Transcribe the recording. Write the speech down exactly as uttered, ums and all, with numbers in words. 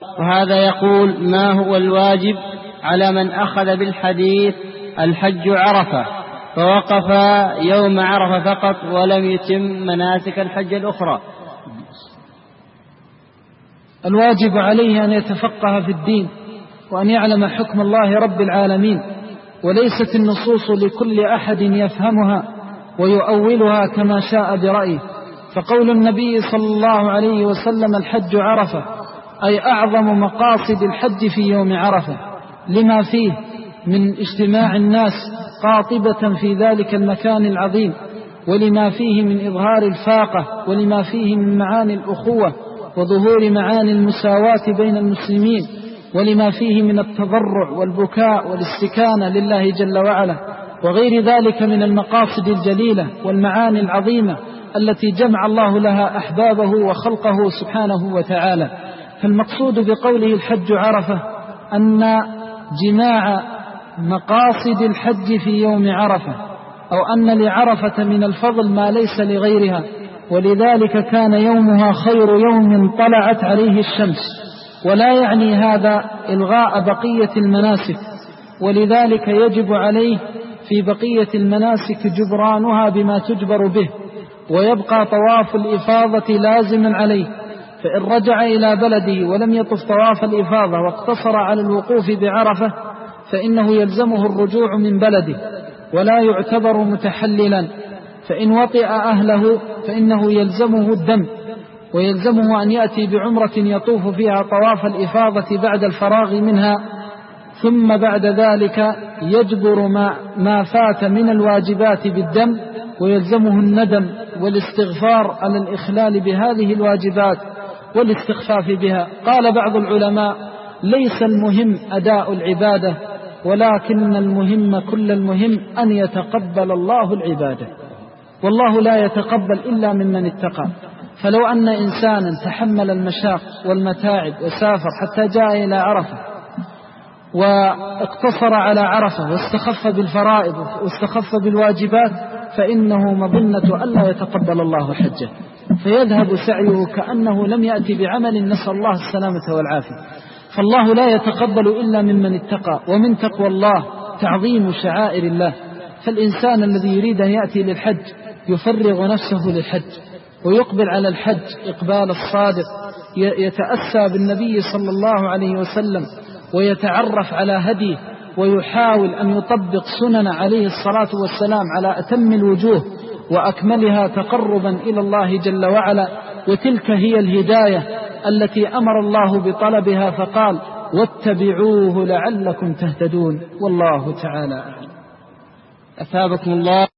وهذا يقول: ما هو الواجب على من أخذ بالحديث الحج عرفة فوقف يوم عرفة فقط ولم يتم مناسك الحج الأخرى؟ الواجب عليه أن يتفقه في الدين وأن يعلم حكم الله رب العالمين، وليست النصوص لكل أحد يفهمها ويؤولها كما شاء برأيه. فقول النبي صلى الله عليه وسلم الحج عرفة أي أعظم مقاصد الحج في يوم عرفة، لما فيه من اجتماع الناس قاطبة في ذلك المكان العظيم، ولما فيه من إظهار الفاقة، ولما فيه من معاني الأخوة وظهور معاني المساواة بين المسلمين، ولما فيه من التضرع والبكاء والاستكانة لله جل وعلا، وغير ذلك من المقاصد الجليلة والمعاني العظيمة التي جمع الله لها أحبابه وخلقه سبحانه وتعالى. فالمقصود بقوله الحج عرفة أن جماع مقاصد الحج في يوم عرفة، أو أن لعرفة من الفضل ما ليس لغيرها، ولذلك كان يومها خير يوم طلعت عليه الشمس، ولا يعني هذا إلغاء بقية المناسك، ولذلك يجب عليه في بقية المناسك جبرانها بما تجبر به، ويبقى طواف الإفاضة لازما عليه. فإن رجع إلى بلده ولم يطف طواف الإفاضة واقتصر على الوقوف بعرفة فإنه يلزمه الرجوع من بلده ولا يعتبر متحللا. فإن وطئ أهله فإنه يلزمه الدم، ويلزمه أن يأتي بعمرة يطوف فيها طواف الإفاضة بعد الفراغ منها، ثم بعد ذلك يجبر ما, ما فات من الواجبات بالدم، ويلزمه الندم والاستغفار على الإخلال بهذه الواجبات والاستخفاف بها. قال بعض العلماء: ليس المهم أداء العبادة، ولكن المهم كل المهم أن يتقبل الله العبادة، والله لا يتقبل إلا ممن اتقى. فلو أن إنسانا تحمل المشاق والمتاعب وسافر حتى جاء إلى عرفة واقتصر على عرفة واستخف بالفرائض واستخف بالواجبات، فإنه مظنة ألا يتقبل الله حجه، فيذهب سعيه كأنه لم يأتي بعمل، نسأل الله السلامة والعافية. فالله لا يتقبل إلا ممن اتقى، ومن تقوى الله تعظيم شعائر الله. فالإنسان الذي يريد أن يأتي للحج يفرغ نفسه للحج ويقبل على الحج إقبال الصادق، يتأسى بالنبي صلى الله عليه وسلم ويتعرف على هديه، ويحاول أن يطبق سنن عليه الصلاة والسلام على أتم الوجوه وأكملها تقربا إلى الله جل وعلا. وتلك هي الهداية التي أمر الله بطلبها فقال: واتبعوه لعلكم تهتدون. والله تعالى أعلم. أثابكم الله.